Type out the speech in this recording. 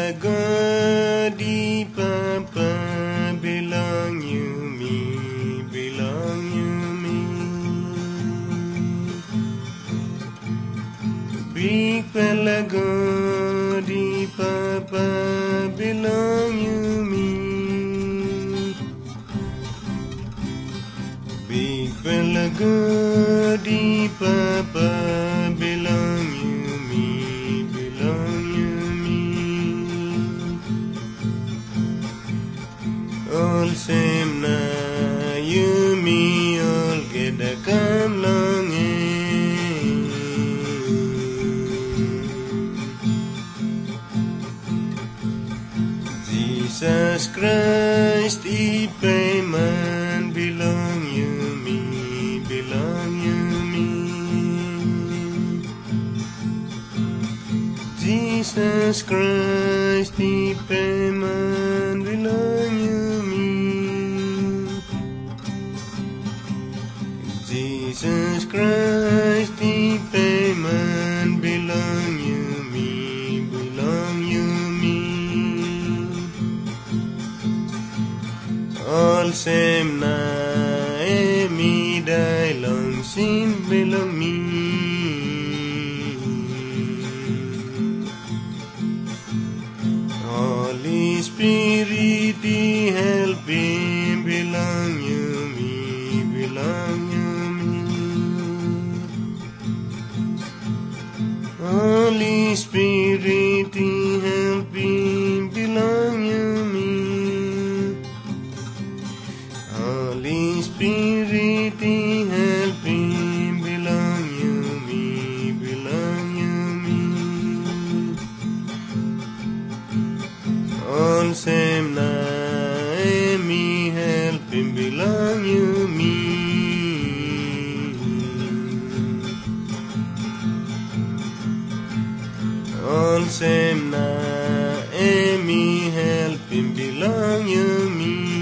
laga di papa bilang you me. Big laga di papa bilang you me. Big laga di papa bilang you me. All same na you me all get a come long Jesus Christ ipaman belong you me. Jesus Christ ipaman belong you me. Jesus Christ ipaman belong you me. All same na emi dai long sin belong me. Holy Spirit help him belong you me. Holy Spirit help him belong you me. Holy Spirit help him belong you me. All same na emi help him belong you me. All same na emi help him belong you me.